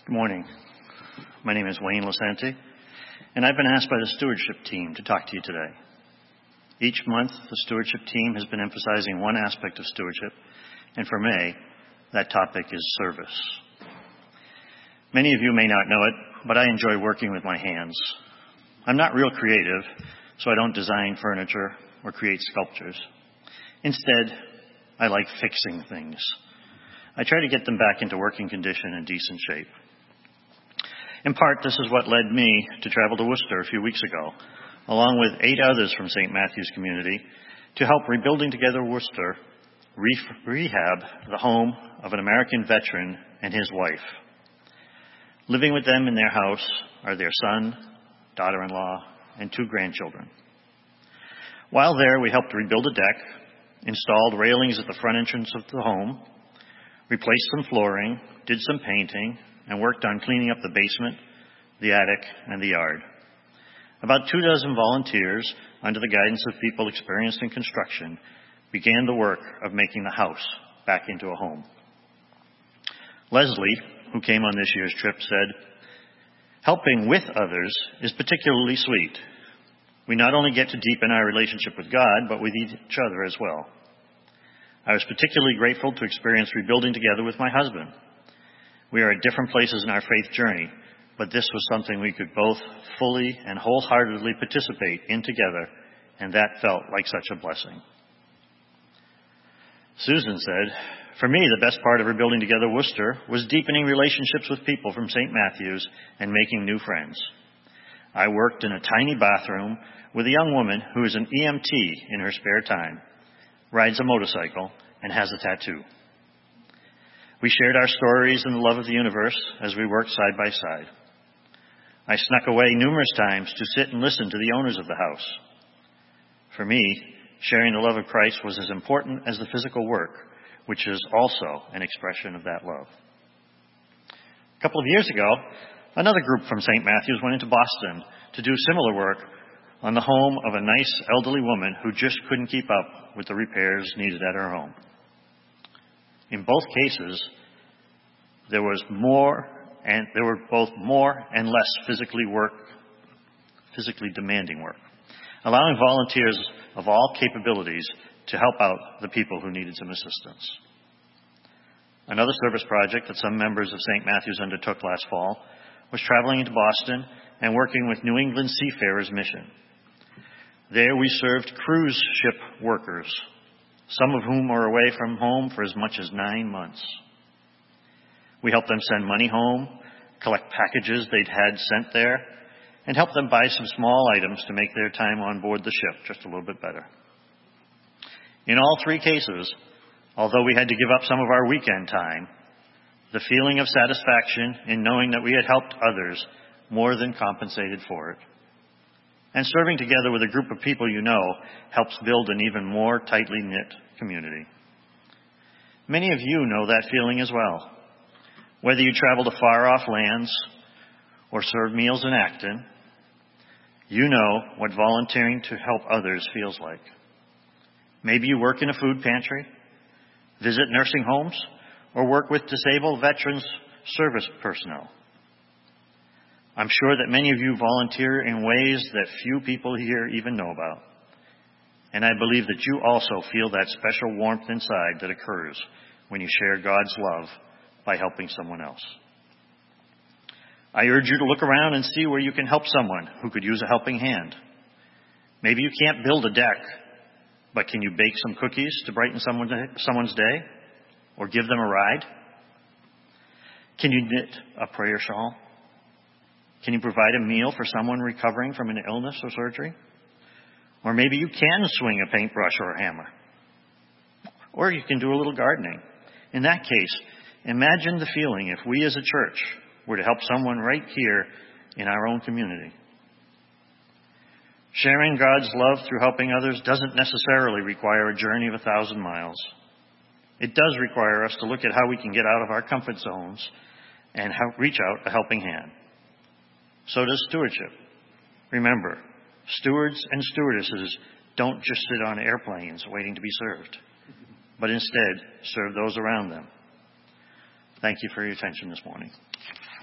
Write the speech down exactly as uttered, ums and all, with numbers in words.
Good morning. My name is Wayne Lasante, and I've been asked by the stewardship team to talk to you today. Each month, the stewardship team has been emphasizing one aspect of stewardship, and for May, that topic is service. Many of you may not know it, but I enjoy working with my hands. I'm not real creative, so I don't design furniture or create sculptures. Instead, I like fixing things. I try to get them back into working condition and decent shape. In part, this is what led me to travel to Worcester a few weeks ago, along with eight others from Saint Matthew's community, to help Rebuilding Together Worcester re- rehab the home of an American veteran and his wife. Living with them in their house are their son, daughter-in-law, and two grandchildren. While there, we helped rebuild a deck, installed railings at the front entrance of the home, replaced some flooring, did some painting, and worked on cleaning up the basement, the attic, and the yard. About two dozen volunteers, under the guidance of people experienced in construction, began the work of making the house back into a home. Leslie, who came on this year's trip, said, "Helping with others is particularly sweet. We not only get to deepen our relationship with God, but with each other as well. I was particularly grateful to experience rebuilding together with my husband. We are at different places in our faith journey, but this was something we could both fully and wholeheartedly participate in together, and that felt like such a blessing." Susan said, "For me, the best part of Rebuilding Together Worcester was deepening relationships with people from Saint Matthew's and making new friends. I worked in a tiny bathroom with a young woman who is an E M T in her spare time, rides a motorcycle, and has a tattoo. We shared our stories and the love of the universe as we worked side by side. I snuck away numerous times to sit and listen to the owners of the house. For me, sharing the love of Christ was as important as the physical work, which is also an expression of that love." A couple of years ago, another group from Saint Matthew's went into Boston to do similar work on the home of a nice elderly woman who just couldn't keep up with the repairs needed at her home. In both cases, there was more and there were both more and less physically work, physically demanding work, allowing volunteers of all capabilities to help out the people who needed some assistance. Another service project that some members of Saint Matthew's undertook last fall was traveling into Boston and working with New England Seafarers Mission. There we served cruise ship workers, some of whom were away from home for as much as nine months. We helped them send money home, collect packages they'd had sent there, and help them buy some small items to make their time on board the ship just a little bit better. In all three cases, although we had to give up some of our weekend time, the feeling of satisfaction in knowing that we had helped others more than compensated for it. And serving together with a group of people you know helps build an even more tightly knit community. Many of you know that feeling as well. Whether you travel to far-off lands or serve meals in Acton, you know what volunteering to help others feels like. Maybe you work in a food pantry, visit nursing homes, or work with disabled veterans service personnel. I'm sure that many of you volunteer in ways that few people here even know about. And I believe that you also feel that special warmth inside that occurs when you share God's love by helping someone else. I urge you to look around and see where you can help someone who could use a helping hand. Maybe you can't build a deck, but can you bake some cookies to brighten someone's day? Or give them a ride? Can you knit a prayer shawl? Can you provide a meal for someone recovering from an illness or surgery? Or maybe you can swing a paintbrush or a hammer. Or you can do a little gardening. In that case, imagine the feeling if we as a church were to help someone right here in our own community. Sharing God's love through helping others doesn't necessarily require a journey of a thousand miles. It does require us to look at how we can get out of our comfort zones and reach out a helping hand. So does stewardship. Remember, stewards and stewardesses don't just sit on airplanes waiting to be served, but instead serve those around them. Thank you for your attention this morning.